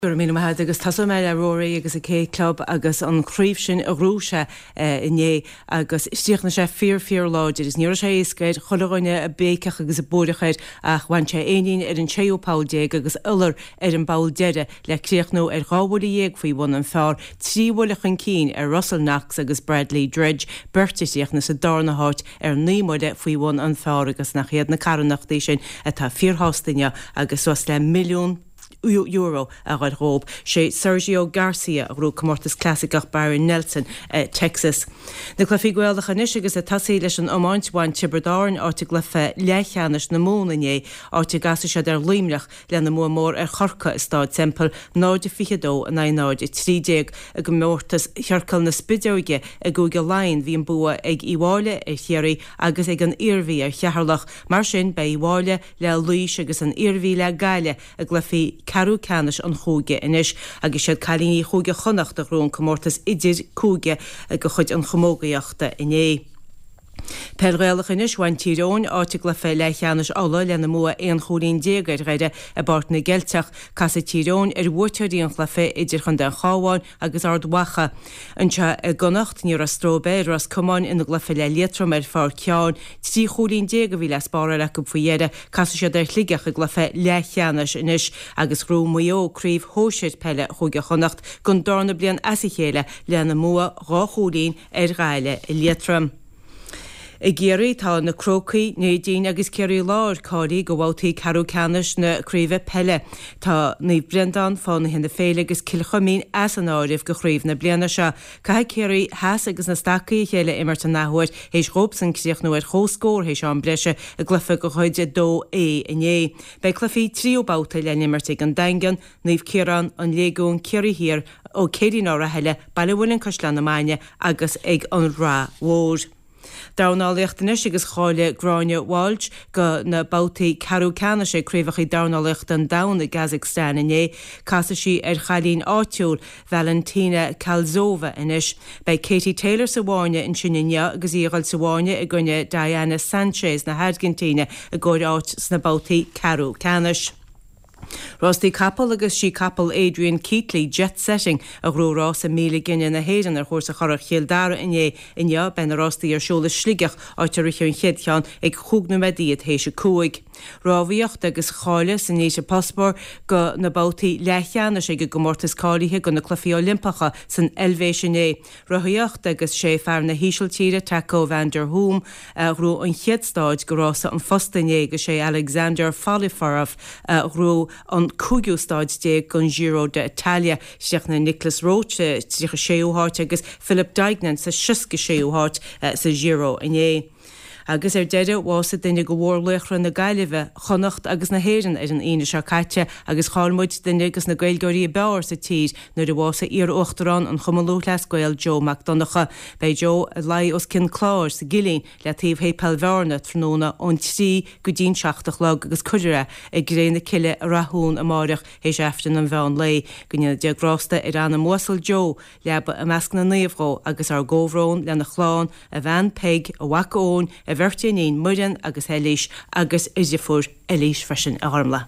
Gur mí maithe agus tasú mé le roií agus a cé club agus an chríomh sin a rúise inné agus istíochna sé fear láidir is níor sé écaid cholaghine a béceach agus a bóidechaid ach bhain sé aoín ar an séopáildéag agus ular ar an báil deire le críochnú ar gábhla dhéag faoi bhain an fearr tríhilachan cín ar Russell Knox agus Bradley Dredge bertisteachna sa darnaát ar nímuide faoi bhain an fearr agus nach chéad na carannachtaí sin atá fíorthástaine agus was le milliún euro a ghaid rób sé Sergio Garcia a rú comórtas clásicach Barry Nelson, Texas. Na clufií gweildacha níos agus a tasí leis an amáintbhain tiberdáin áte glufa lechanis na mónané áte gasa sé ar líimlech le na mór ar chorca stáid tempel náide fichadó a náide 30 a go mórtas chearcail na spideoige a gúge lein hí an bua ag iháile ar chéirí agus ag an irhí ar chearlach mar sin be iháile le luis agus an irhí le gaile a glufií carú canis an chúge inis agus siad cailíní chúge chonacht a rún comórtas idir cúge a go chuid an chomógaíochta iné. Pergéalach inis bhain tíróin áte le fé lechanis ála lena mua éon chólín déagaid réide a bart na gelteach cas a tíróin ar bhuatearíon le fé idir chun den cháháin agus ardwacha. Anse a gonacht ní a stróbe ras cumáin ina glufa le létrum ar fár ceáin tí chólín déaga bhí le spára le go faoiére cas sé ar chligeach a glufa lechanis inis agus rú muo críomh hóisiid pelle chuige chonacht gon darna blian as chéile lena mua rá chólín ar gaile i létrum. I géirí tá na crocaí nédín agus ceirí láir cáí go bhhailtaí carú canis na críomh pelle. Tá ní brendan fána hinna féile agus cilchomín as an áirih go chríomh na bliana se. Cai ceirí heas agus na stacaí chéile immert an náhuair hééis rób san críoch nó ar chóscór hééis an breise a glufa go chuide dó iné. Bei clufií tríobáta le immert ag an daingan, níomh ciaran an légún ceirí hir ó céirí ára heile bailhfuilin coslan na maine agus ag an rá mhór. Dánálaochtanis agus cháile Gráine Walsh go na bátaí carú cana sé críomhachaí dánálaocht an dana Kazakhstan iné, casa sí ar chalín áitiúil Valentina Kalzova inis. Bei Katie Taylor sa bháine in sinine agus íghil sa bháine i gcuine Diana Sanchez na Argentíne a gcóir áit sna bátaí carú canis. Rostí Capel agus sí Capel Adrian Keatley jet setting a rúrás a míle ginne na héan ar chósa chorach chéaldara inné ben a rostí ar seola sligach áitir richún chéadcheán ag chúgna medíad hééis se cúig. Rábhíocht agus cháile san níos a paspór go na bátaí lechaana sé go gomórtas cáilíthe go na clufií Olympacha san Elvéisiné. Ráthíocht agus sé fear na hísealtíre Taco van der Hoom rú an cheadstáid gorása an fostané go sé Alexander Falifarov rú an cúgiústáid dé gon Giro de Italia seach na Nicholas Roche trícha séúhart agus Philip Dignan sa siosca séúhart sa Giro iné. Agus deide bhása duine go bhórlechra na gaiileh chonacht agus na héan ar an aine se caite agus cháilmuid duine agus na gailgóirí beir sa tír nuair a bhása ar ochtarrán an chumalúchlas goil Joe McDonacha bei Joe lai os cin chláir sa gilín le taobh hé pelbharna tróna ón trí go dín seachtach lag agus cuiire ag gréna ciile a rathún a máireach hééis eftain an bhean lei gonne deagrásta ar anna Mosel Joe leba a measc na naomhró agus ar ggóhrón le na chláán a bhean peg a wacaón a bhirteanín muirean agus heilís agus idirfúr elís freisin a harmla.